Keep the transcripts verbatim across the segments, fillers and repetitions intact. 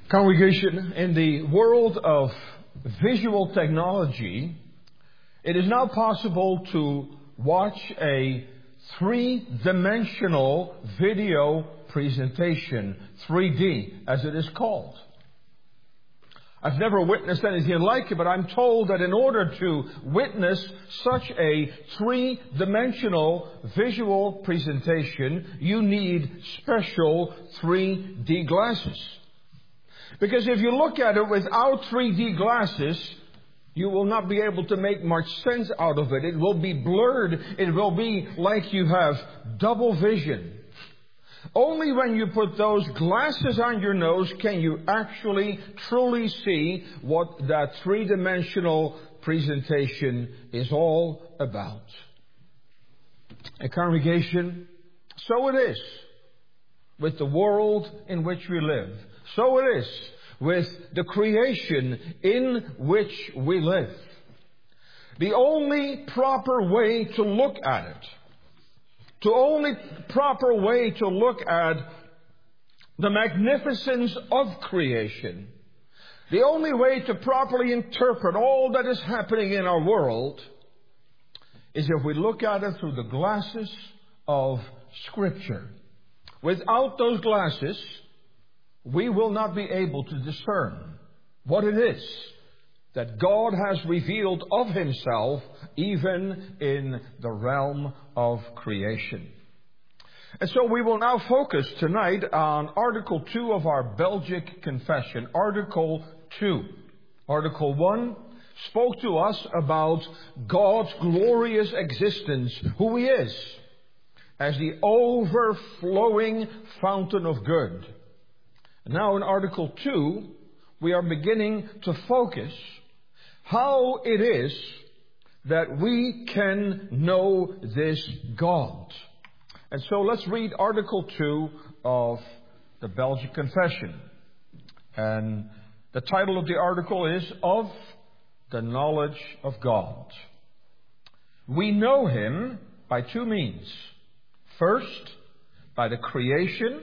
Congregation, in the world of visual technology, it is now possible to watch a three-dimensional video presentation, three D as it is called. I've never witnessed anything like it, but I'm told that in order to witness such a three-dimensional visual presentation, you need special three D glasses. Because if you look at it without three D glasses, you will not be able to make much sense out of it. It will be blurred. It will be like you have double vision. Only when you put those glasses on your nose can you actually truly see what that three-dimensional presentation is all about. A congregation, so it is with the world in which we live. So it is with the creation in which we live. The only proper way to look at it, the only proper way to look at the magnificence of creation, the only way to properly interpret all that is happening in our world is if we look at it through the glasses of Scripture. Without those glasses, we will not be able to discern what it is that God has revealed of Himself even in the realm of creation. And so we will now focus tonight on Article two of our Belgic Confession. Article two. Article one spoke to us about God's glorious existence, who He is, as the overflowing fountain of good. Now in Article two, we are beginning to focus how it is that we can know this God. And so let's read Article two of the Belgic Confession. And the title of the article is Of the Knowledge of God. We know Him by two means. First, by the creation,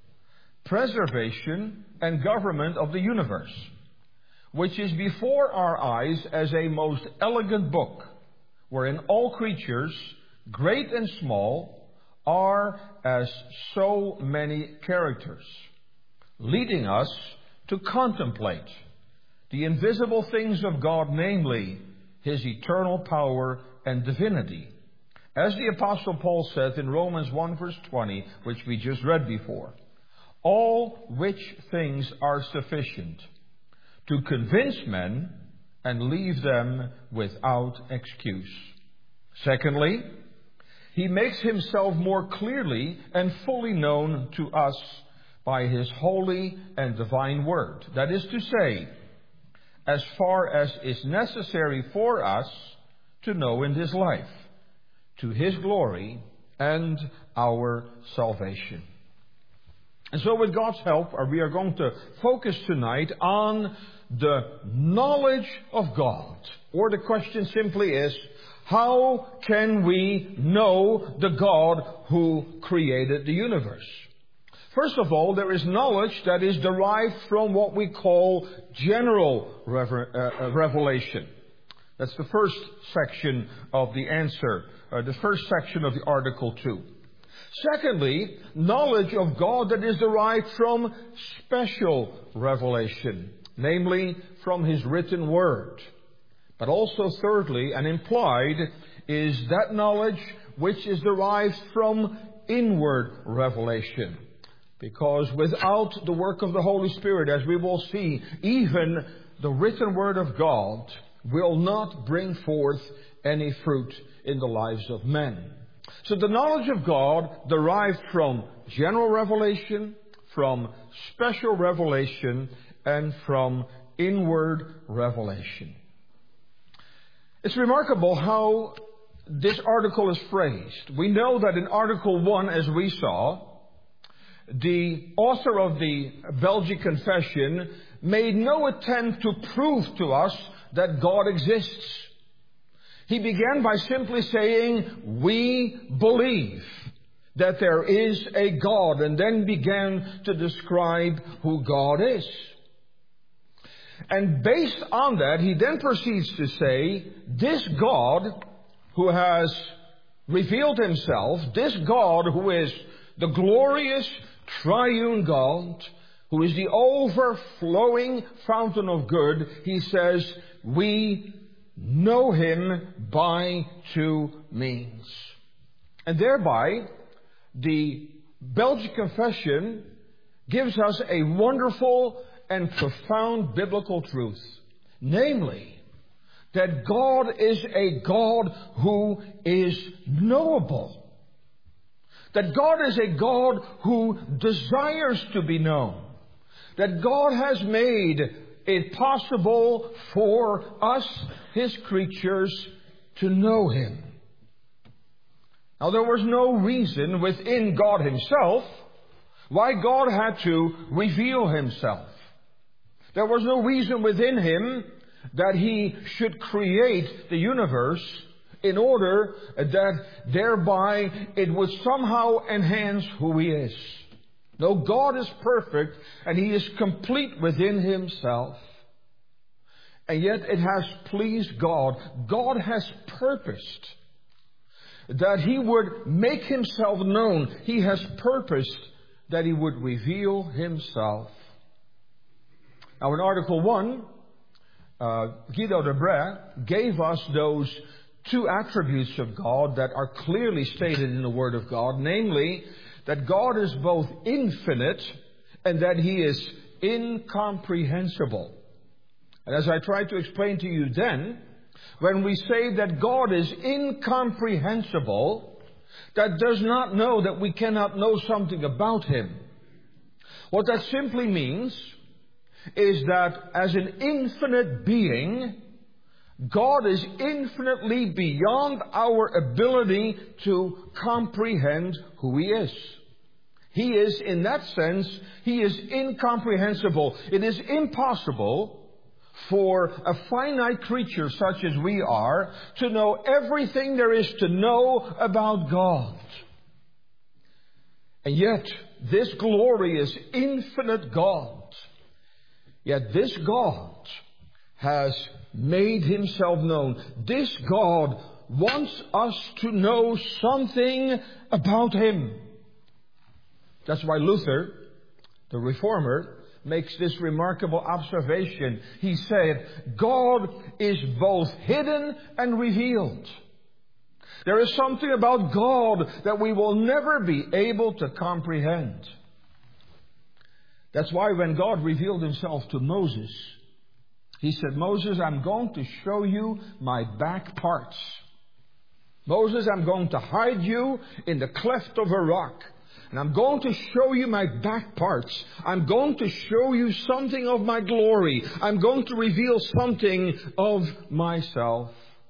preservation, and government of the universe, which is before our eyes as a most elegant book, wherein all creatures, great and small, are as so many characters, leading us to contemplate the invisible things of God, namely His eternal power and divinity. As the Apostle Paul says in Romans one verse twenty, which we just read before, all which things are sufficient to convince men and leave them without excuse. Secondly, He makes Himself more clearly and fully known to us by His holy and divine word. That is to say, as far as is necessary for us to know in this life, to His glory and our salvation. And so with God's help, we are going to focus tonight on the knowledge of God. Or the question simply is, how can we know the God who created the universe? First of all, there is knowledge that is derived from what we call general revelation. That's the first section of the answer, uh, the first section of the Article two. Secondly, knowledge of God that is derived from special revelation, namely from His written word. But also thirdly, and implied, is that knowledge which is derived from inward revelation. Because without the work of the Holy Spirit, as we will see, even the written word of God will not bring forth any fruit in the lives of men. So the knowledge of God derived from general revelation, from special revelation, and from inward revelation. It's remarkable how this article is phrased. We know that in Article one, as we saw, the author of the Belgic Confession made no attempt to prove to us that God exists. He began by simply saying, we believe that there is a God, and then began to describe who God is. And based on that, he then proceeds to say, this God who has revealed himself, this God who is the glorious triune God, who is the overflowing fountain of good, he says, we know him by two means. And thereby, the Belgic Confession gives us a wonderful and profound biblical truth. Namely, that God is a God who is knowable. That God is a God who desires to be known. That God has made it possible for us, his creatures, to know him. Now, there was no reason within God himself why God had to reveal himself. There was no reason within him that he should create the universe in order that thereby it would somehow enhance who he is. No, God is perfect and he is complete within himself. And yet it has pleased God. God has purposed that he would make himself known. He has purposed that he would reveal himself. Now in Article one, uh, Guido de Brès gave us those two attributes of God that are clearly stated in the Word of God. Namely, that God is both infinite and that he is incomprehensible. And as I tried to explain to you then, when we say that God is incomprehensible, that does not know that we cannot know something about him. What that simply means is that as an infinite being, God is infinitely beyond our ability to comprehend who he is. He is, in that sense, he is incomprehensible. It is impossible for a finite creature such as we are to know everything there is to know about God. And yet, this glorious, infinite God, yet this God has made himself known. This God wants us to know something about him. That's why Luther, the reformer, makes this remarkable observation. He said, God is both hidden and revealed. There is something about God that we will never be able to comprehend. That's why when God revealed himself to Moses, he said, Moses, I'm going to show you my back parts. Moses, I'm going to hide you in the cleft of a rock. And I'm going to show you my back parts. I'm going to show you something of my glory. I'm going to reveal something of myself.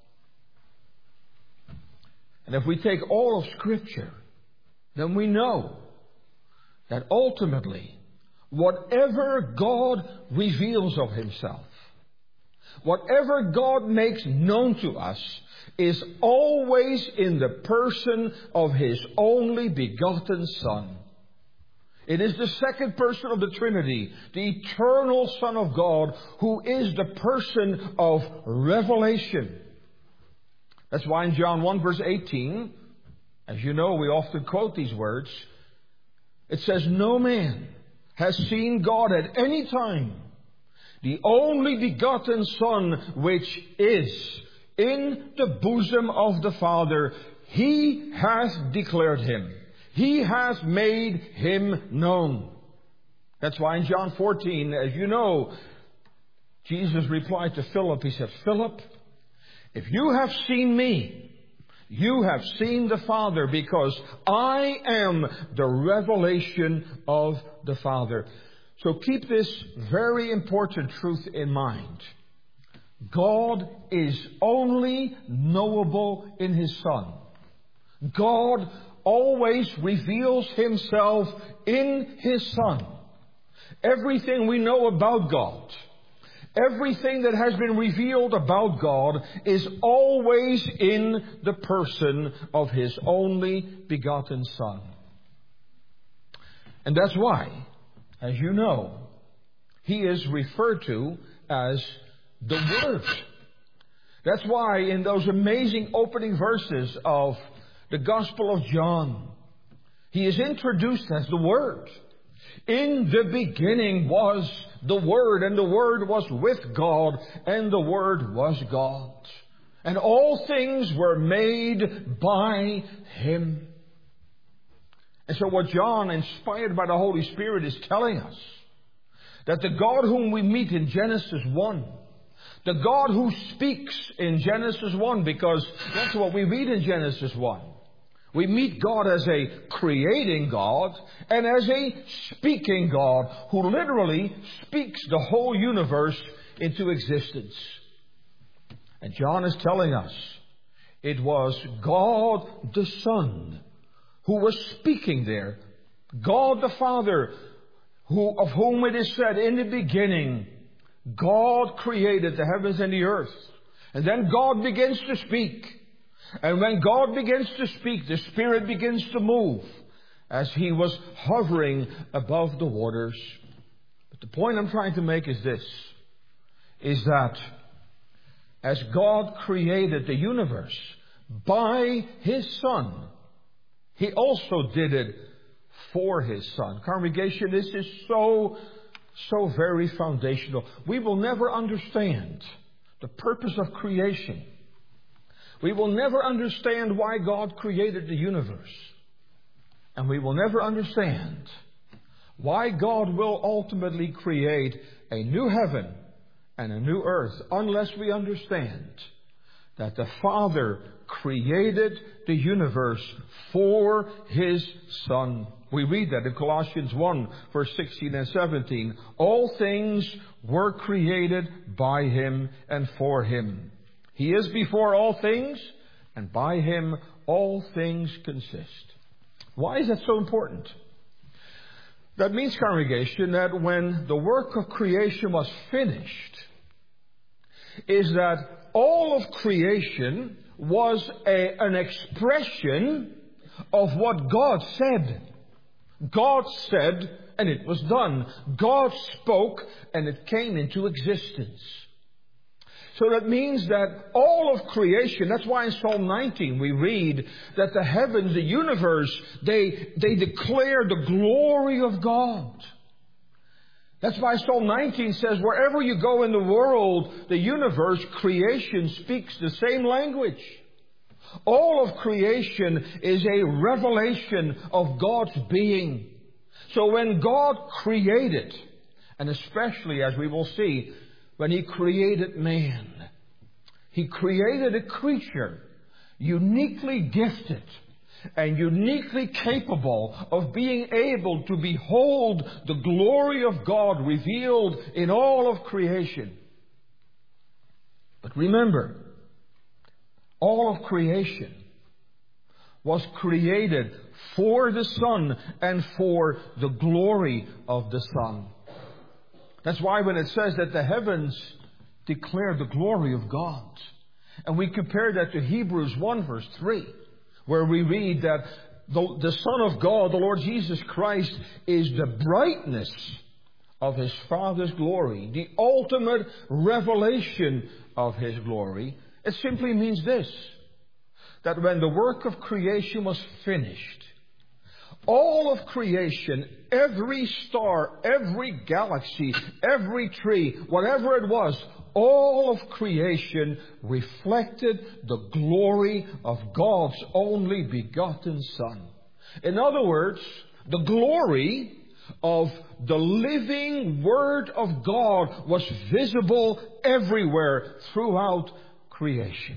And if we take all of Scripture, then we know that ultimately, whatever God reveals of himself, whatever God makes known to us, is always in the person of his only begotten Son. It is the second person of the Trinity, the eternal Son of God, who is the person of revelation. That's why in John one verse eighteen, as you know, we often quote these words, it says, no man has seen God at any time. The only begotten Son, which is in the bosom of the Father, he has declared him. He has made him known. That's why in John fourteen, as you know, Jesus replied to Philip, he said, Philip, if you have seen me, you have seen the Father, because I am the revelation of the Father. So keep this very important truth in mind. God is only knowable in his Son. God always reveals himself in his Son. Everything we know about God, everything that has been revealed about God, is always in the person of his only begotten Son. And that's why, as you know, he is referred to as the Word. That's why in those amazing opening verses of the Gospel of John, He is introduced as the Word. In the beginning was the Word, and the Word was with God, and the Word was God. And all things were made by Him. And so what John, inspired by the Holy Spirit, is telling us, that the God whom we meet in Genesis one, the God who speaks in Genesis one, because that's what we read in Genesis one. We meet God as a creating God and as a speaking God who literally speaks the whole universe into existence. And John is telling us it was God the Son who was speaking there. God the Father, who, of whom it is said in the beginning, God created the heavens and the earth. And then God begins to speak. And when God begins to speak, the Spirit begins to move as He was hovering above the waters. But the point I'm trying to make is this, is that as God created the universe by His Son, He also did it for His Son. Congregation, this is so, so very foundational. We will never understand the purpose of creation. We will never understand why God created the universe. And we will never understand why God will ultimately create a new heaven and a new earth unless we understand that the Father created the universe for His Son. We read that in Colossians one, verse sixteen and seventeen. All things were created by Him and for Him. He is before all things, and by Him all things consist. Why is that so important? That means, congregation, that when the work of creation was finished, is that all of creation was a, an expression of what God said. God said, and it was done. God spoke, and it came into existence. So that means that all of creation, that's why in Psalm nineteen we read that the heavens, the universe, they, they declare the glory of God. That's why Psalm nineteen says, wherever you go in the world, the universe, creation speaks the same language. All of creation is a revelation of God's being. So when God created, and especially as we will see, when He created man, He created a creature uniquely gifted and uniquely capable of being able to behold the glory of God revealed in all of creation. But remember, all of creation was created for the Son and for the glory of the Son. That's why when it says that the heavens declare the glory of God, and we compare that to Hebrews one verse three, where we read that the, the Son of God, the Lord Jesus Christ, is the brightness of His Father's glory, the ultimate revelation of His glory. It simply means this, that when the work of creation was finished, all of creation, every star, every galaxy, every tree, whatever it was, all of creation reflected the glory of God's only begotten Son. In other words, the glory of the living Word of God was visible everywhere throughout creation.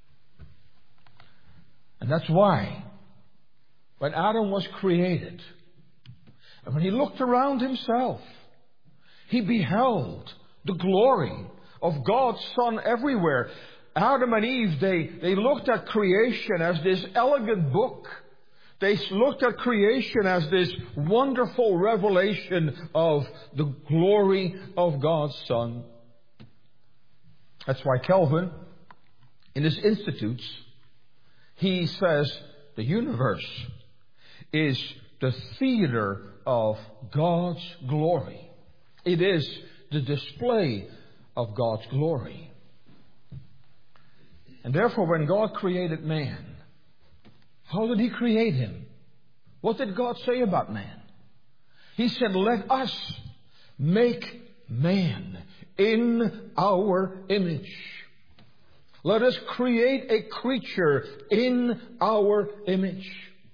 And that's why when Adam was created, and when he looked around himself, he beheld the glory of God's Son everywhere. Adam and Eve, they, they looked at creation as this elegant book. They looked at creation as this wonderful revelation of the glory of God's Son. That's why Calvin, in his Institutes, he says the universe is the theater of God's glory. It is the display of God's glory. And therefore, when God created man, how did He create him? What did God say about man? He said, let us make man in our image. Let us create a creature in our image.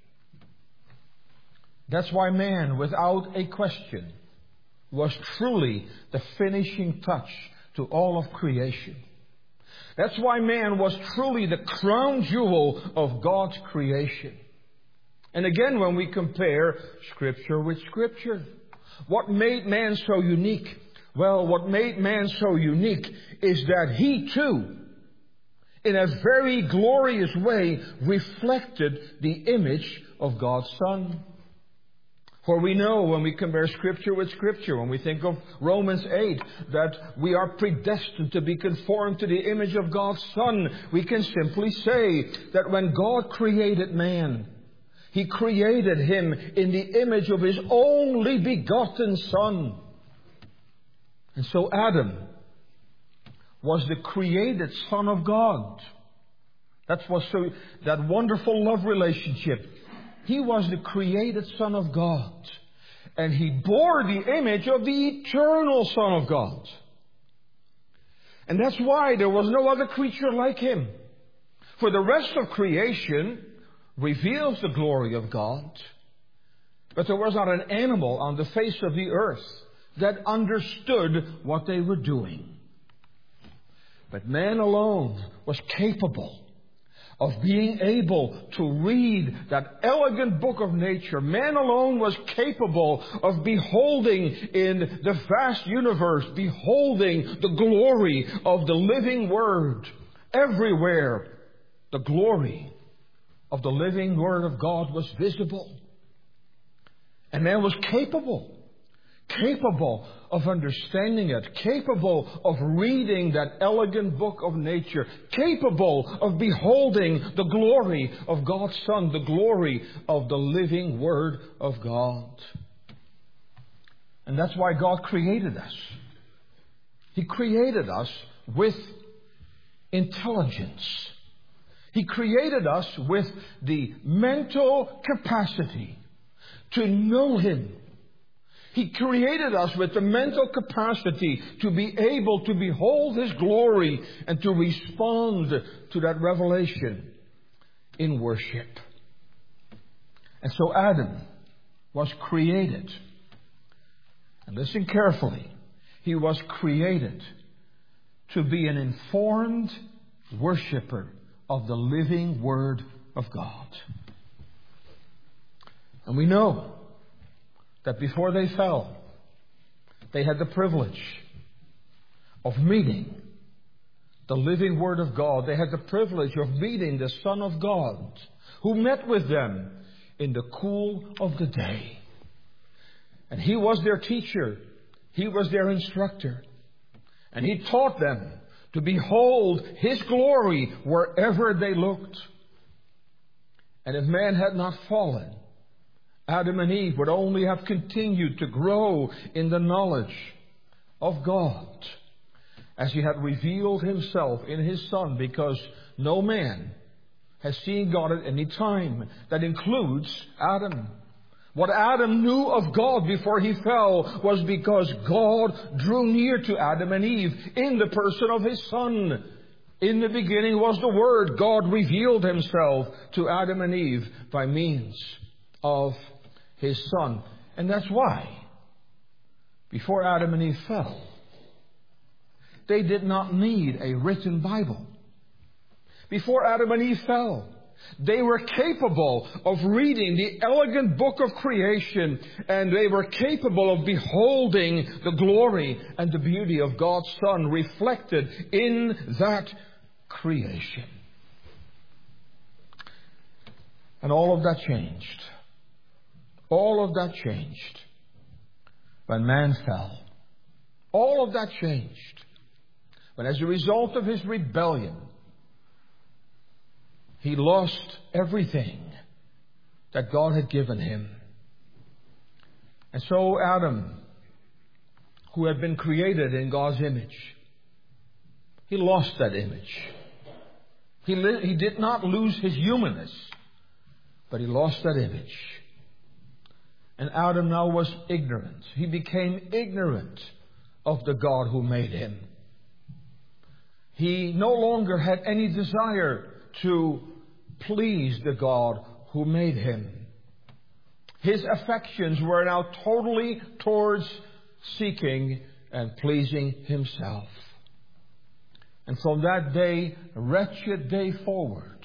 That's why man, without a question, was truly the finishing touch to all of creation. That's why man was truly the crown jewel of God's creation. And again, when we compare Scripture with Scripture, what made man so unique? Well, what made man so unique is that he too, in a very glorious way, reflected the image of God's Son. For we know when we compare Scripture with Scripture, when we think of Romans eight, that we are predestined to be conformed to the image of God's Son, we can simply say that when God created man, He created him in the image of His only begotten Son. And so Adam was the created Son of God. That was so, that wonderful love relationship. He was the created Son of God. And he bore the image of the eternal Son of God. And that's why there was no other creature like him. For the rest of creation reveals the glory of God. But there was not an animal on the face of the earth that understood what they were doing. But man alone was capable of being able to read that elegant book of nature. Man alone was capable of beholding in the vast universe, beholding the glory of the living Word. Everywhere, the glory of the living Word of God was visible. And man was capable, capable of understanding it, capable of reading that elegant book of nature, capable of beholding the glory of God's Son, the glory of the living Word of God. And that's why God created us. He created us with intelligence. He created us with the mental capacity to know Him. He created us with the mental capacity to be able to behold His glory and to respond to that revelation in worship. And so Adam was created. And listen carefully. He was created to be an informed worshiper of the living Word of God. And we know that before they fell, they had the privilege of meeting the living Word of God. They had the privilege of meeting the Son of God, who met with them in the cool of the day. And He was their teacher. He was their instructor. And He taught them to behold His glory wherever they looked. And if man had not fallen, Adam and Eve would only have continued to grow in the knowledge of God as He had revealed Himself in His Son, because no man has seen God at any time. That includes Adam. What Adam knew of God before he fell was because God drew near to Adam and Eve in the person of His Son. In the beginning was the Word. God revealed Himself to Adam and Eve by means of His Son. And that's why, before Adam and Eve fell, they did not need a written Bible. Before Adam and Eve fell, they were capable of reading the elegant book of creation, and they were capable of beholding the glory and the beauty of God's Son reflected in that creation. And all of that changed. All of that changed when man fell. All of that changed when, as a result of his rebellion, he lost everything that God had given him. And so Adam, who had been created in God's image, he lost that image. He, li- he did not lose his humanness, but he lost that image. And Adam now was ignorant. He became ignorant of the God who made him. He no longer had any desire to please the God who made him. His affections were now totally towards seeking and pleasing himself. And from that day, wretched day forward,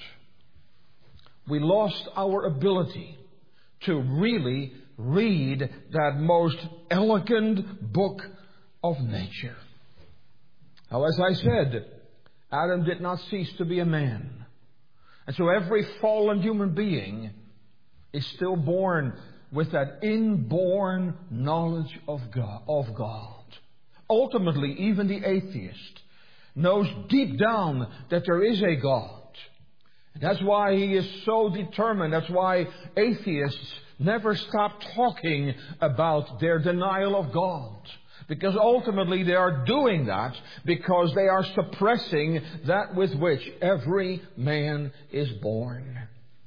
we lost our ability to really read that most elegant book of nature. Now, as I said, Adam did not cease to be a man. And so every fallen human being is still born with that inborn knowledge of God, of God. Ultimately, even the atheist knows deep down that there is a God. That's why he is so determined. That's why atheists never stop talking about their denial of God. Because ultimately they are doing that because they are suppressing that with which every man is born.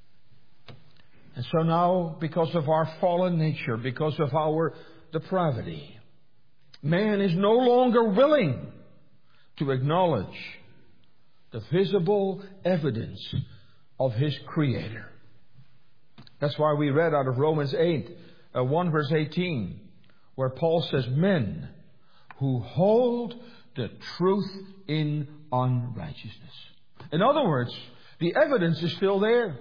And so now, because of our fallen nature, because of our depravity, man is no longer willing to acknowledge the visible evidence of his Creator. That's why we read out of Romans eight, uh, one verse eighteen, where Paul says, men who hold the truth in unrighteousness. In other words, the evidence is still there.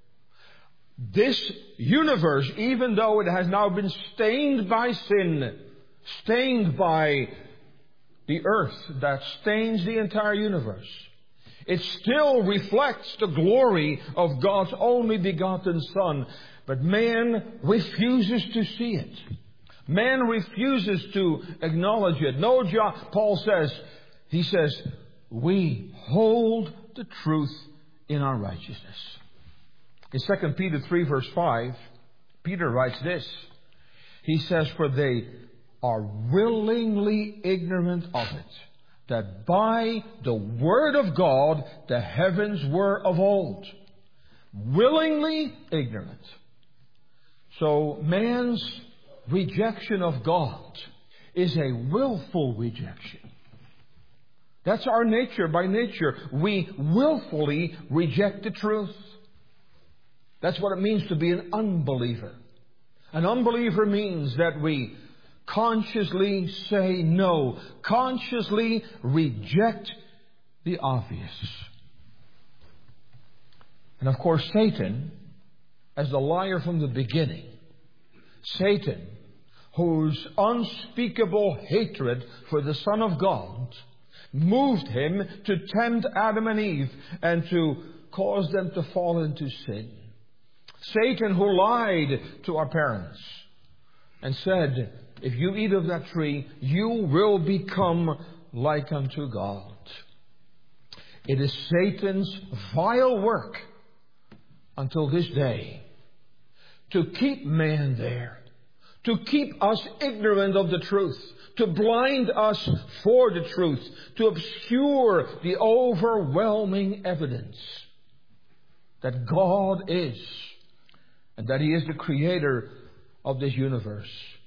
This universe, even though it has now been stained by sin, stained by the earth that stains the entire universe, it still reflects the glory of God's only begotten Son. But man refuses to see it. Man refuses to acknowledge it. No, John, Paul says, he says, we hold the truth in our righteousness. In Second Peter three verse five, Peter writes this. He says, for they are willingly ignorant of it, that by the word of God the heavens were of old. Willingly ignorant. So man's rejection of God is a willful rejection. That's our nature by nature. We willfully reject the truth. That's what it means to be an unbeliever. An unbeliever means that we consciously say no, consciously reject the obvious. And of course, Satan, as the liar from the beginning, Satan, whose unspeakable hatred for the Son of God moved him to tempt Adam and Eve and to cause them to fall into sin. Satan, who lied to our parents and said, if you eat of that tree, you will become like unto God. It is Satan's vile work until this day to keep man there, to keep us ignorant of the truth, to blind us for the truth, to obscure the overwhelming evidence that God is and that He is the creator of this universe.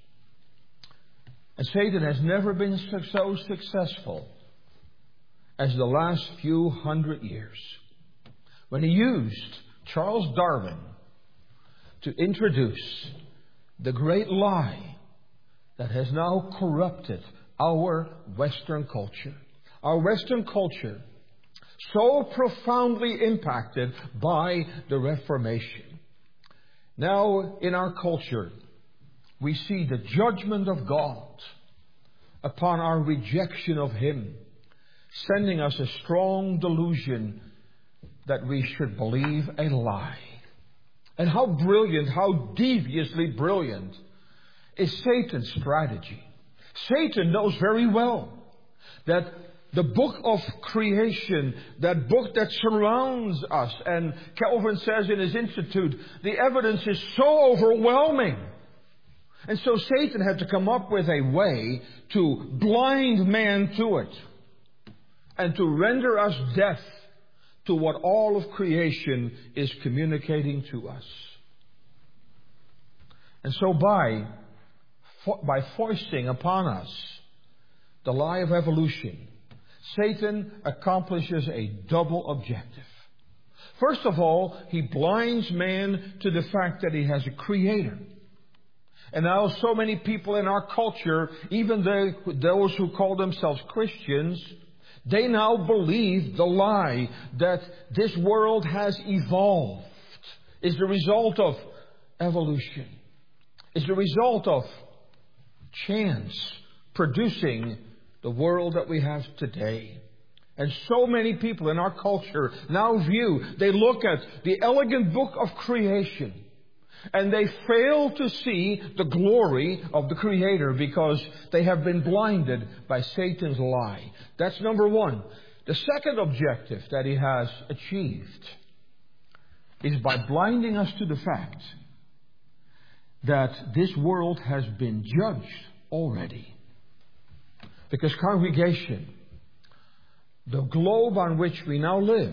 And Satan has never been so successful as the last few hundred years, when he used Charles Darwin to introduce the great lie that has now corrupted our Western culture. Our Western culture, so profoundly impacted by the Reformation. Now, in our culture, we see the judgment of God upon our rejection of Him, sending us a strong delusion that we should believe a lie. And how brilliant, how deviously brilliant is Satan's strategy. Satan knows very well that the book of creation, that book that surrounds us, and Calvin says in his Institute, the evidence is so overwhelming. And so Satan had to come up with a way to blind man to it. and to render us deaf to what all of creation is communicating to us. And so by, by foisting upon us the lie of evolution, Satan accomplishes a double objective. First of all, he blinds man to the fact that he has a creator. And now so many people in our culture, even the, those who call themselves Christians, they now believe the lie that this world has evolved is the result of evolution, is the result of chance producing the world that we have today. And so many people in our culture now view, they look at the elegant book of creation, and they fail to see the glory of the Creator because they have been blinded by Satan's lie. That's number one. The second objective that he has achieved is by blinding us to the fact that this world has been judged already. Because, congregation, the globe on which we now live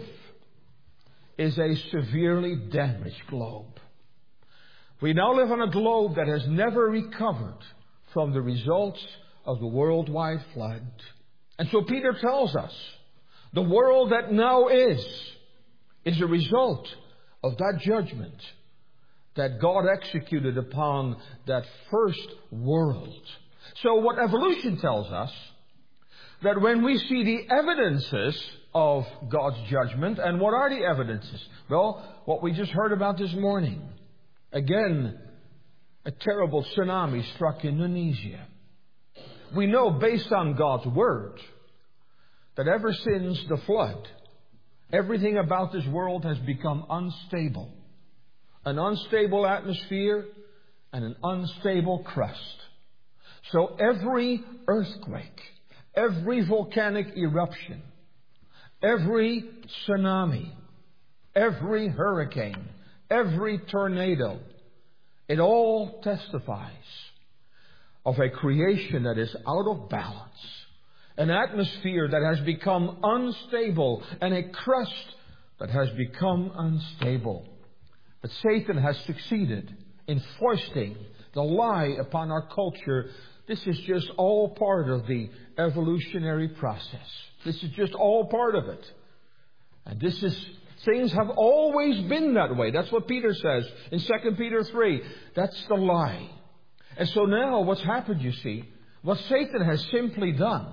is a severely damaged globe. We now live on a globe that has never recovered from the results of the worldwide flood. And so Peter tells us, the world that now is, is a result of that judgment that God executed upon that first world. So what evolution tells us, that when we see the evidences of God's judgment, and what are the evidences? Well, what we just heard about this morning. Again, a terrible tsunami struck Indonesia. We know based on God's Word that ever since the flood, everything about this world has become unstable. An unstable atmosphere and an unstable crust. So every earthquake, every volcanic eruption, every tsunami, every hurricane, every tornado, it all testifies of a creation that is out of balance, an atmosphere that has become unstable, and a crust that has become unstable. But Satan has succeeded in foisting the lie upon our culture. This is just all part of the evolutionary process. This is just all part of it. And this is, things have always been that way. That's what Peter says in Second Peter three. That's the lie. And so now what's happened, you see, what Satan has simply done,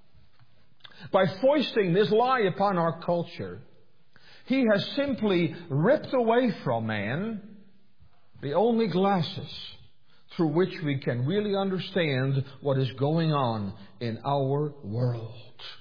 by foisting this lie upon our culture, he has simply ripped away from man the only glasses through which we can really understand what is going on in our world.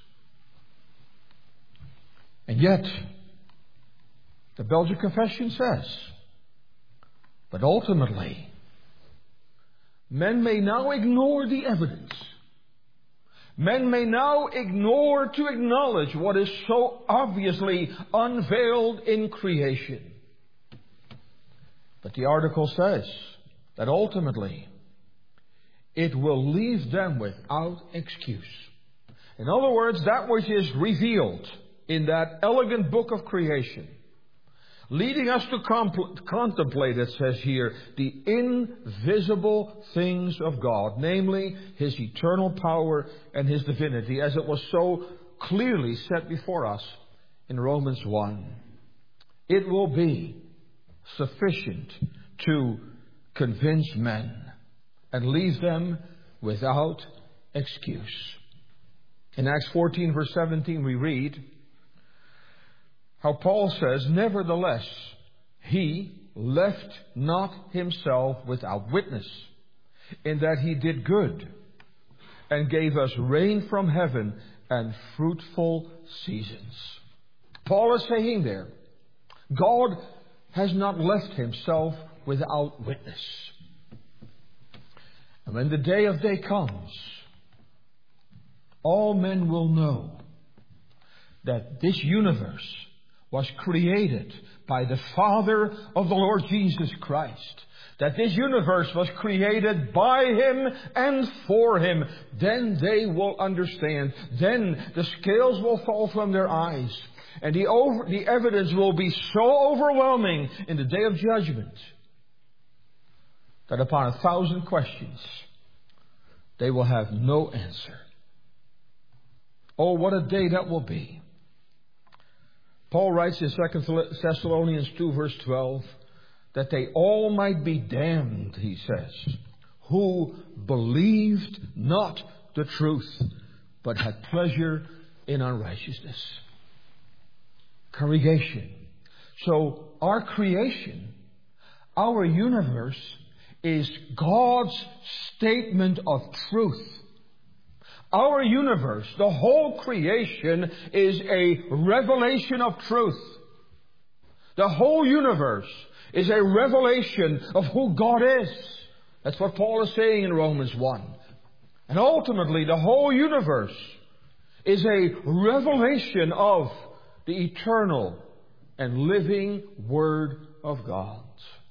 And yet, the Belgian Confession says, but ultimately, men may now ignore the evidence. Men may now ignore to acknowledge what is so obviously unveiled in creation. But the article says that ultimately it will leave them without excuse. In other words, that which is revealed in that elegant book of creation, leading us to comp- contemplate, it says here, the invisible things of God, namely His eternal power and His divinity, as it was so clearly set before us in Romans one. It will be sufficient to convince men and leave them without excuse. In Acts fourteen verse seventeen we read how Paul says, nevertheless, he left not himself without witness, in that he did good and gave us rain from heaven and fruitful seasons. Paul is saying there, God has not left himself without witness. And when the day of day comes, all men will know that this universe was created by the Father of the Lord Jesus Christ, that this universe was created by Him and for Him, then they will understand. Then the scales will fall from their eyes. And the, over, the evidence will be so overwhelming in the day of judgment that upon a thousand questions, they will have no answer. Oh, what a day that will be. Paul writes in Second Thessalonians two verse twelve, that they all might be damned, he says, who believed not the truth, but had pleasure in unrighteousness. Congregation. So our creation, our universe, is God's statement of truth. Our universe, the whole creation, is a revelation of truth. The whole universe is a revelation of who God is. That's what Paul is saying in Romans one. And ultimately, the whole universe is a revelation of the eternal and living Word of God.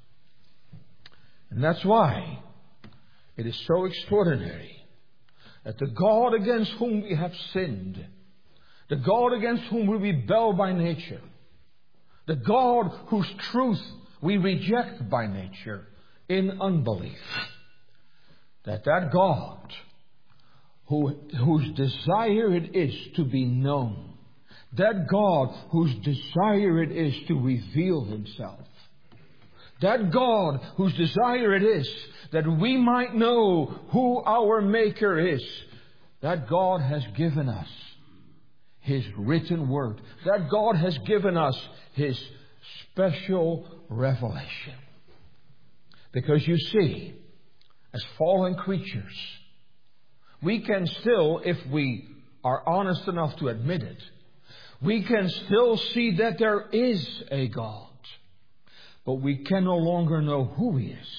And that's why it is so extraordinary that the God against whom we have sinned, the God against whom we rebel by nature, the God whose truth we reject by nature in unbelief, that that God who, whose desire it is to be known, that God whose desire it is to reveal Himself, that God whose desire it is that we might know who our Maker is, that God has given us His written Word. That God has given us His special revelation. Because you see, as fallen creatures, we can still, if we are honest enough to admit it, we can still see that there is a God. But we can no longer know who He is.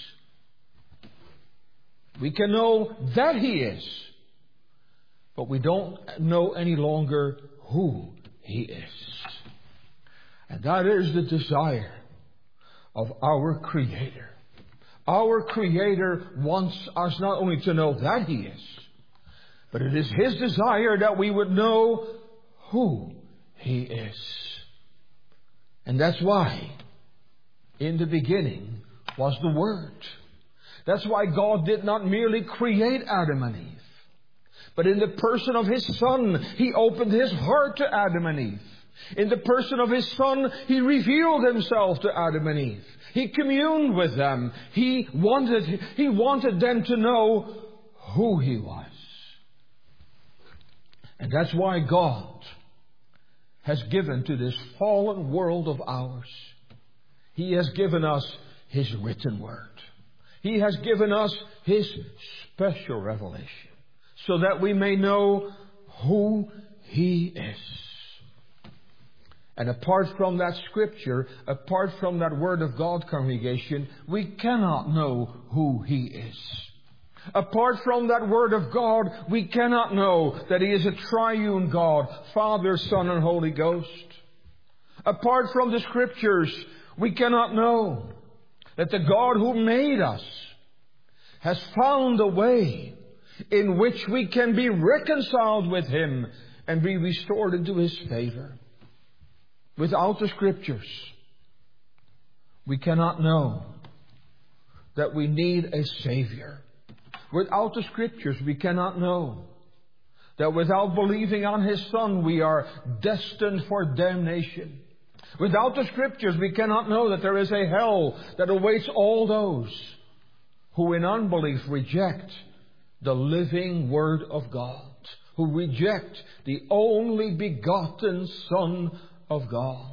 We can know that He is. But we don't know any longer who He is. And that is the desire of our Creator. Our Creator wants us not only to know that He is, but it is His desire that we would know who He is. And that's why in the beginning was the Word. That's why God did not merely create Adam and Eve, but in the person of His Son, He opened His heart to Adam and Eve. In the person of His Son, He revealed Himself to Adam and Eve. He communed with them. He wanted, He wanted them to know who He was. And that's why God has given to this fallen world of ours, He has given us His written Word. He has given us His special revelation, so that we may know who He is. And apart from that Scripture, apart from that Word of God, congregation, we cannot know who He is. Apart from that Word of God, we cannot know that He is a triune God, Father, Son, and Holy Ghost. Apart from the Scriptures, we cannot know that the God who made us has found a way in which we can be reconciled with Him and be restored into His favor. Without the Scriptures, we cannot know that we need a Savior. Without the Scriptures, we cannot know that without believing on His Son, we are destined for damnation. Without the Scriptures, we cannot know that there is a hell that awaits all those who in unbelief reject the living Word of God, who reject the only begotten Son of God.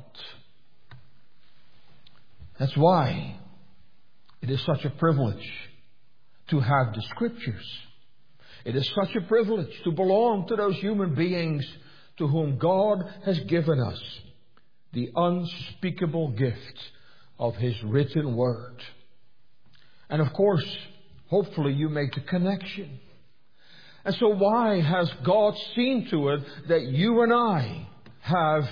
That's why it is such a privilege to have the Scriptures. It is such a privilege to belong to those human beings to whom God has given us the unspeakable gift of His written Word. And of course, hopefully you make the connection. And so why has God seen to it that you and I have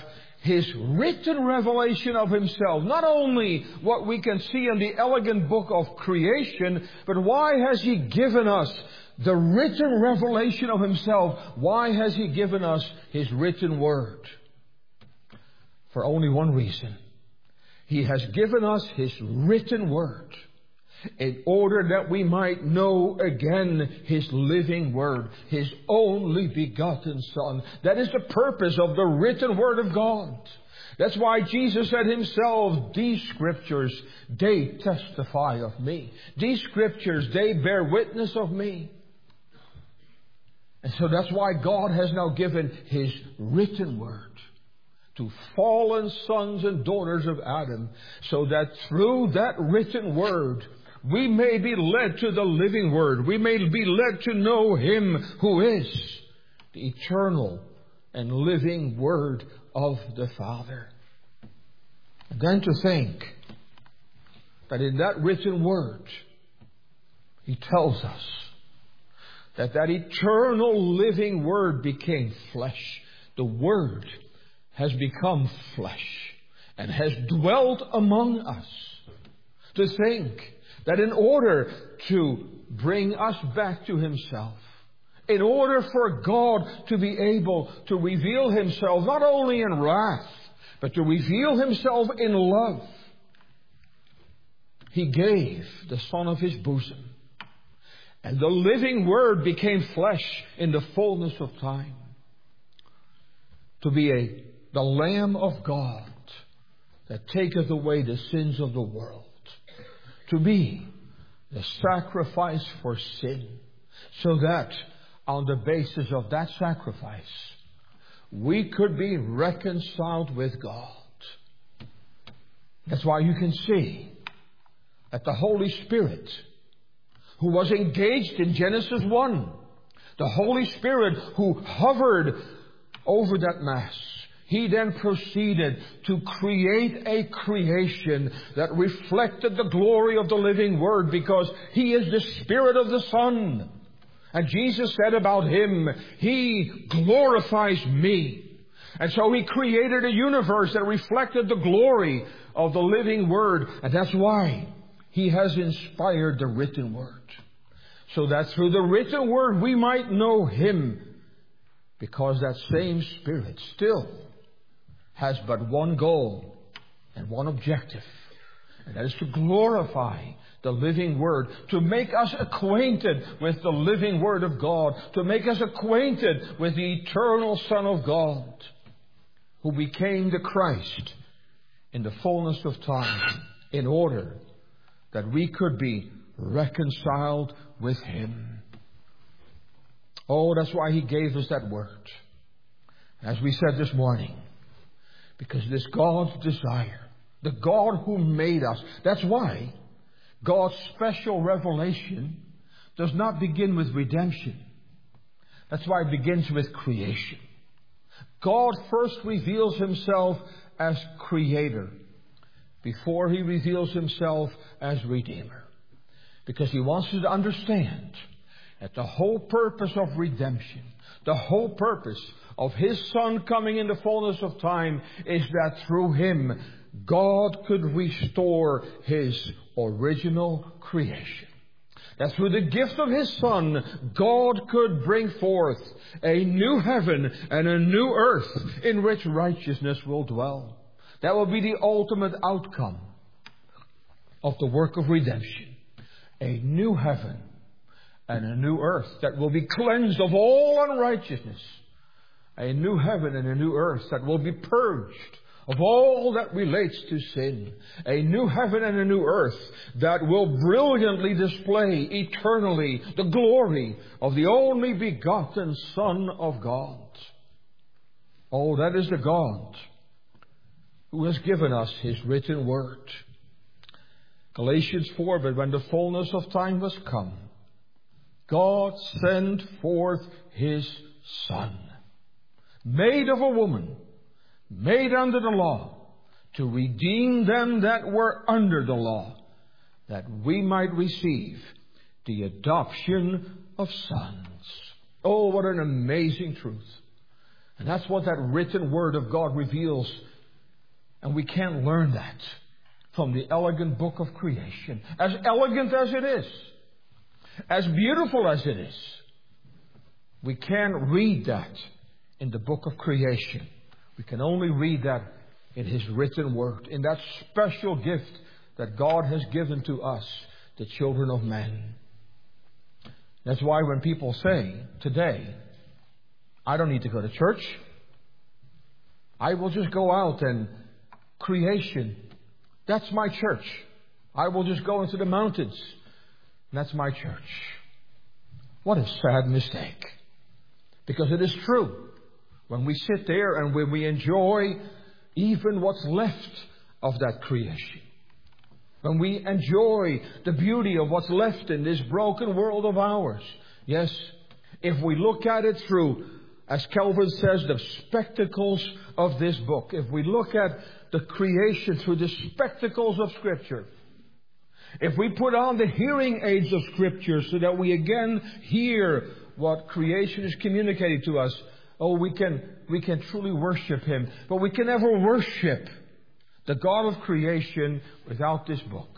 His written revelation of Himself. Not only what we can see in the elegant book of creation, but why has He given us the written revelation of Himself? Why has He given us His written Word? For only one reason. He has given us His written Word in order that we might know again His living Word, His only begotten Son. That is the purpose of the written Word of God. That's why Jesus said Himself, these Scriptures, they testify of me. These Scriptures, they bear witness of me. And so that's why God has now given His written Word to fallen sons and daughters of Adam, so that through that written Word, we may be led to the living Word. We may be led to know Him who is the eternal and living Word of the Father. And then to think that in that written Word, He tells us that that eternal living Word became flesh. The Word has become flesh and has dwelt among us. To think that in order to bring us back to Himself, in order for God to be able to reveal Himself not only in wrath, but to reveal Himself in love, He gave the Son of His bosom. And the living Word became flesh in the fullness of time, to be a, the Lamb of God that taketh away the sins of the world. To be the sacrifice for sin, so that on the basis of that sacrifice, we could be reconciled with God. That's why you can see that the Holy Spirit, who was engaged in Genesis one, the Holy Spirit who hovered over that Mass, He then proceeded to create a creation that reflected the glory of the living Word, because He is the Spirit of the Son. And Jesus said about Him, He glorifies me. And so He created a universe that reflected the glory of the living Word. And that's why He has inspired the written Word, so that through the written Word we might know Him, because that same Spirit still has but one goal and one objective, and that is to glorify the living Word, to make us acquainted with the living Word of God, to make us acquainted with the eternal Son of God, who became the Christ in the fullness of time, in order that we could be reconciled with Him. Oh, that's why He gave us that Word. As we said this morning, because it is God's desire, the God who made us. That's why God's special revelation does not begin with redemption. That's why it begins with creation. God first reveals Himself as Creator before He reveals Himself as Redeemer. Because He wants us to understand that the whole purpose of redemption, the whole purpose of His Son coming in the fullness of time, is that through Him God could restore His original creation. That through the gift of His Son, God could bring forth a new heaven and a new earth in which righteousness will dwell. That will be the ultimate outcome of the work of redemption. A new heaven and a new earth that will be cleansed of all unrighteousness. A new heaven and a new earth that will be purged of all that relates to sin. A new heaven and a new earth that will brilliantly display eternally the glory of the only begotten Son of God. Oh, that is the God who has given us His written Word. Galatians four, but when the fullness of time was come, God sent forth His Son, made of a woman, made under the law, to redeem them that were under the law, that we might receive the adoption of sons. Oh, what an amazing truth. And that's what that written Word of God reveals And we can't learn that from the elegant book of creation. As elegant as it is, as beautiful as it is, we can't read that in the book of creation. We can only read that in His written word, in that special gift that God has given to us, the children of men. That's why when people say today, I don't need to go to church, I will just go out and creation, that's my church. I will just go into the mountains, and that's my church. What a sad mistake. Because it is true. When we sit there and when we enjoy even what's left of that creation, when we enjoy the beauty of what's left in this broken world of ours, yes, if we look at it through, as Calvin says, the spectacles of this book, if we look at the creation through the spectacles of Scripture, if we put on the hearing aids of Scripture so that we again hear what creation is communicating to us, oh, we can, we can truly worship Him. But we can never worship the God of creation without this book.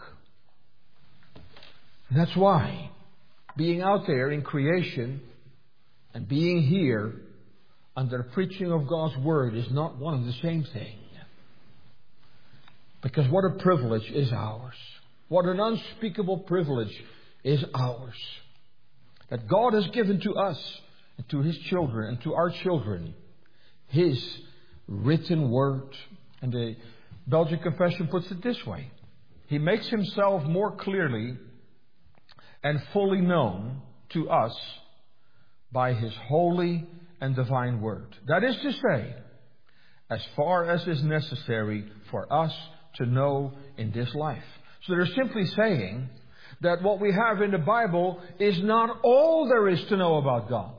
And that's why being out there in creation and being here under the preaching of God's Word is not one and the same thing. Because what a privilege is ours. What an unspeakable privilege is ours. That God has given to us and to His children and to our children His written Word. And the Belgian Confession puts it this way. He makes Himself more clearly and fully known to us by His holy and divine Word. That is to say, as far as is necessary for us to know in this life. So they're simply saying that what we have in the Bible is not all there is to know about God.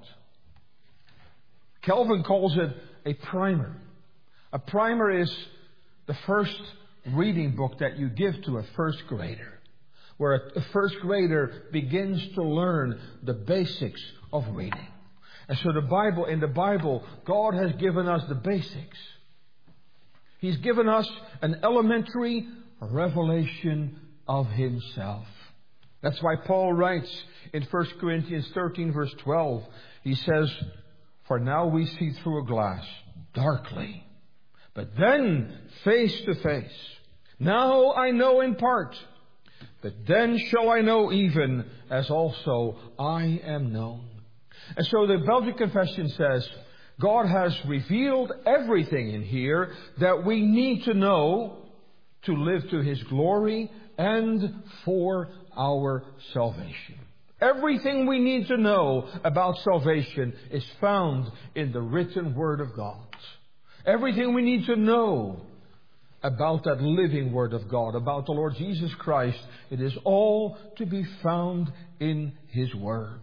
Calvin calls it a primer. A primer is the first reading book that you give to a first grader, where a first grader begins to learn the basics of reading. And so the Bible, in the Bible, God has given us the basics. He's given us an elementary revelation of Himself. That's why Paul writes in First Corinthians thirteen verse twelve, he says, "For now we see through a glass, darkly, but then face to face. Now I know in part, but then shall I know even as also I am known." And so the Belgian Confession says, God has revealed everything in here that we need to know to live to His glory and for our salvation. Everything we need to know about salvation is found in the written Word of God. Everything we need to know about that living Word of God, about the Lord Jesus Christ, it is all to be found in His Word.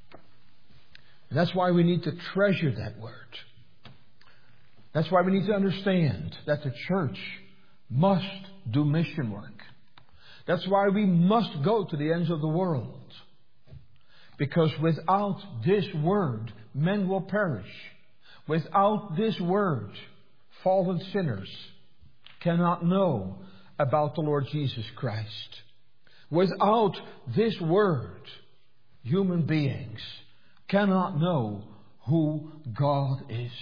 And that's why we need to treasure that Word. That's why we need to understand that the church must do mission work. That's why we must go to the ends of the world. Because without this Word, men will perish. Without this Word, fallen sinners cannot know about the Lord Jesus Christ. Without this Word, human beings cannot know who God is.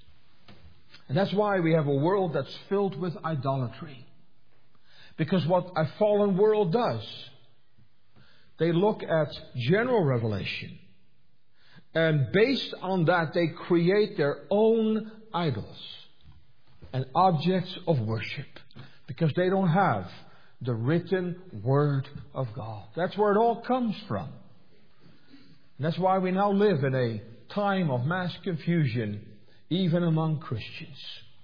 And that's why we have a world that's filled with idolatry. Because what a fallen world does, they look at general revelation, and based on that they create their own idols and objects of worship, because they don't have the written Word of God. That's where it all comes from. And that's why we now live in a time of mass confusion, even among Christians,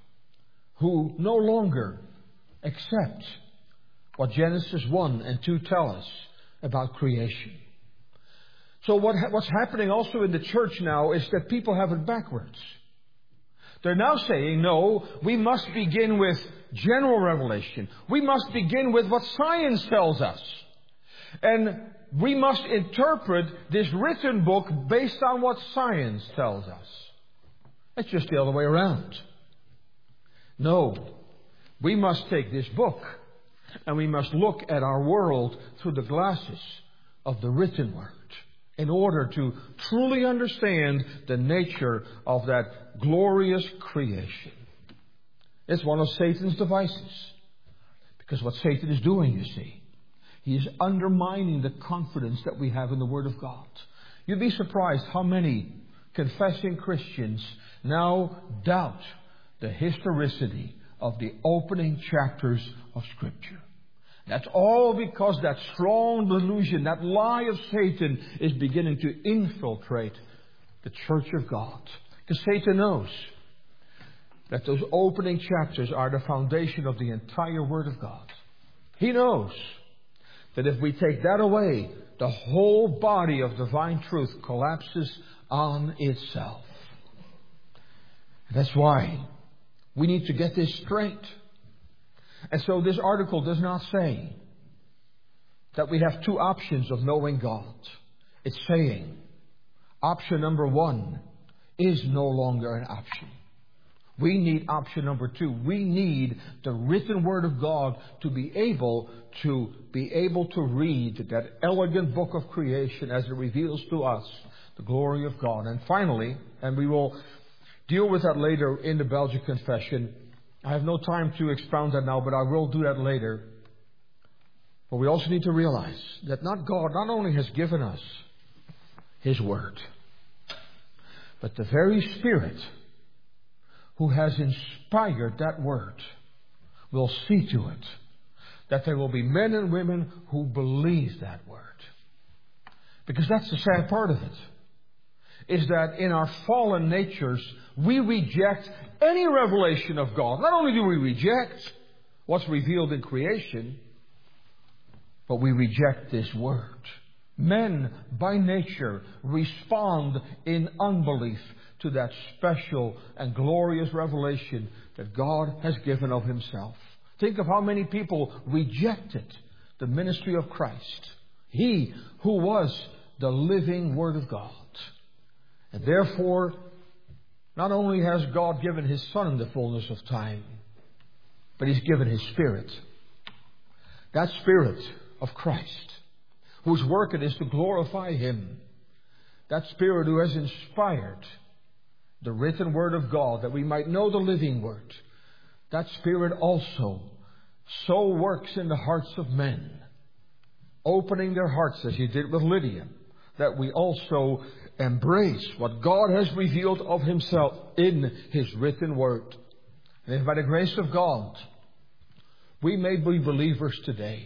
who no longer accept what Genesis one and two tell us about creation. So what, what's happening also in the church now is that people have it backwards. They're now saying, no, we must begin with general revelation. We must begin with what science tells us. And we must interpret this written book based on what science tells us. It's just the other way around. No. We must take this book and we must look at our world through the glasses of the written word in order to truly understand the nature of that glorious creation. It's one of Satan's devices. Because what Satan is doing, you see, he is undermining the confidence that we have in the Word of God. You'd be surprised how many confessing Christians now doubt the historicity of the opening chapters of Scripture. That's all because that strong delusion, that lie of Satan is beginning to infiltrate the church of God. Because Satan knows that those opening chapters are the foundation of the entire Word of God. He knows that if we take that away, the whole body of divine truth collapses on itself. That's why we need to get this straight. And so this article does not say that we have two options of knowing God. It's saying option number one is no longer an option. We need option number two. We need the written Word of God to be able to be able to read that elegant book of creation as it reveals to us the glory of God. And finally, and we will deal with that later in the Belgian Confession. I have no time to expound that now, but I will do that later. But we also need to realize that not God not only has given us His Word, but the very Spirit who has inspired that Word will see to it that there will be men and women who believe that Word. Because that's the sad part of it, is that in our fallen natures, we reject any revelation of God. Not only do we reject what's revealed in creation, but we reject this Word. Men, by nature, respond in unbelief to that special and glorious revelation that God has given of Himself. Think of how many people rejected the ministry of Christ. He who was the living Word of God. And therefore, not only has God given His Son in the fullness of time, but He's given His Spirit. That Spirit of Christ, whose work it is to glorify Him. That Spirit who has inspired the written Word of God, that we might know the living Word. That Spirit also so works in the hearts of men, opening their hearts as He did with Lydia, that we also embrace what God has revealed of Himself in His written Word. And if by the grace of God we may be believers today,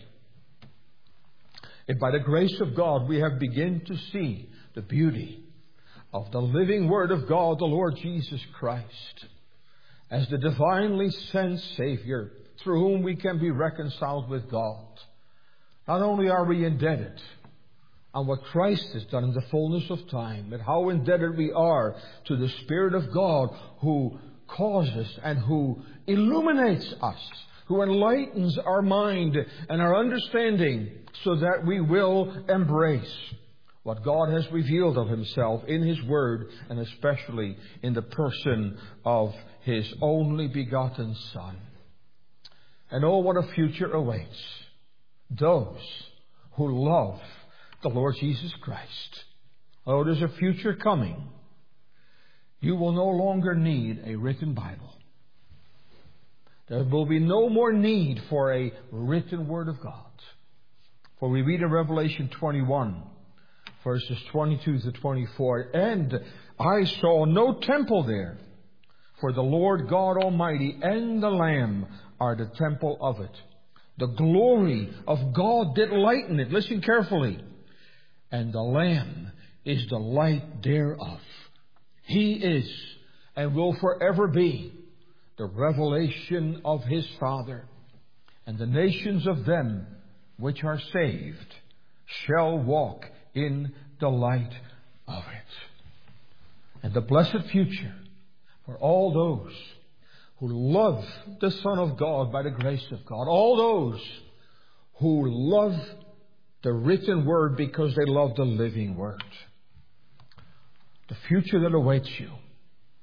if by the grace of God we have begun to see the beauty of the living Word of God, the Lord Jesus Christ, as the divinely sent Savior through whom we can be reconciled with God, not only are we indebted on what Christ has done in the fullness of time, but how indebted we are to the Spirit of God who causes and who illuminates us, who enlightens our mind and our understanding so that we will embrace what God has revealed of Himself in His Word, and especially in the person of His only begotten Son. And oh, what a future awaits those who love the Lord Jesus Christ. Oh, there's a future coming. You will no longer need a written Bible. There will be no more need for a written Word of God. For we read in Revelation twenty-one, verses twenty-two to twenty-four, and I saw no temple there, for the Lord God Almighty and the Lamb are the temple of it. The glory of God did lighten it. Listen carefully. And the Lamb is the light thereof. He is and will forever be the revelation of His Father. And the nations of them which are saved shall walk in the light of it. And the blessed future for all those who love the Son of God by the grace of God, all those who love the written Word because they love the living Word. The future that awaits you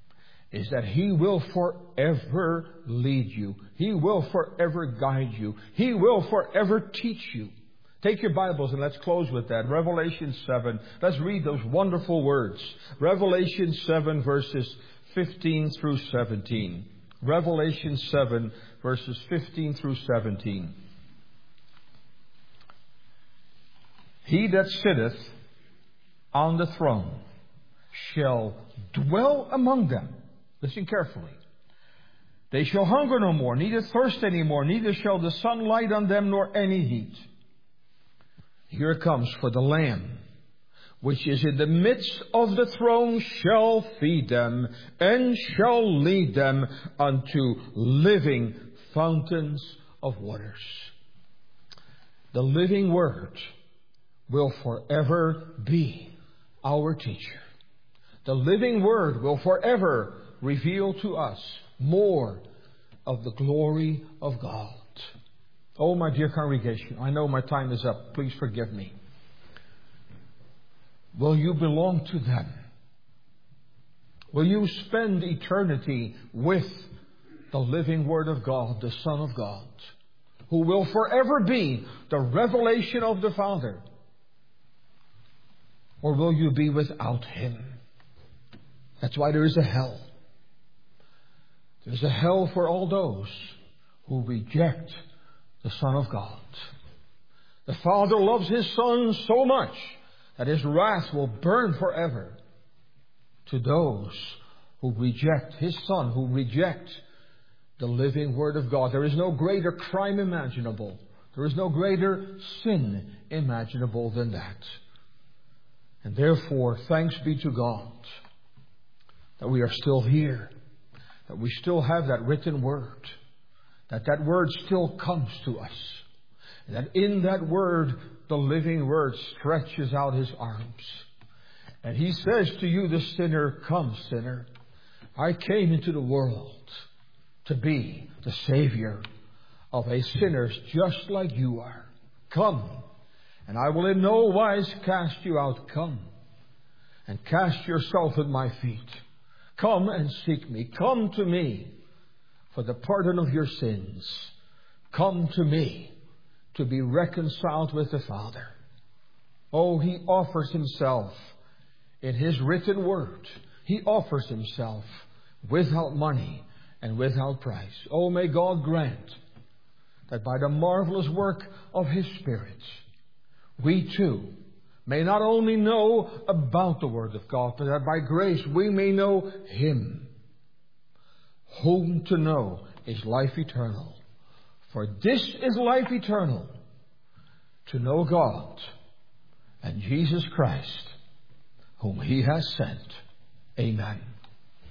is that He will forever lead you. He will forever guide you. He will forever teach you. Take your Bibles and let's close with that. Revelation seven. Let's read those wonderful words. Revelation seven verses fifteen through seventeen. Revelation seven verses fifteen through seventeen. He that sitteth on the throne shall dwell among them. Listen carefully. They shall hunger no more, neither thirst any more, neither shall the sun light on them, nor any heat. Here it comes. For the Lamb, which is in the midst of the throne, shall feed them, and shall lead them unto living fountains of waters. The living Word will forever be our teacher. The living Word will forever reveal to us more of the glory of God. Oh, my dear congregation, I know my time is up. Please forgive me. Will you belong to them? Will you spend eternity with the living Word of God, the Son of God, who will forever be the revelation of the Father? Or will you be without Him? That's why there is a hell. There's a hell for all those who reject the Son of God. The Father loves His Son so much that His wrath will burn forever to those who reject His Son, who reject the living Word of God. There is no greater crime imaginable. There is no greater sin imaginable than that. And therefore, thanks be to God that we are still here, that we still have that written Word, that that Word still comes to us, and that in that Word, the living Word stretches out His arms. And He says to you, the sinner, come, sinner. I came into the world to be the Savior of a sinner just like you are. Come, and I will in no wise cast you out. Come and cast yourself at my feet. Come and seek me. Come to me for the pardon of your sins. Come to me to be reconciled with the Father. Oh, He offers Himself in His written Word. He offers Himself without money and without price. Oh, may God grant that by the marvelous work of His Spirit, we too may not only know about the Word of God, but that by grace we may know Him, whom to know is life eternal. For this is life eternal, to know God and Jesus Christ, whom He has sent. Amen.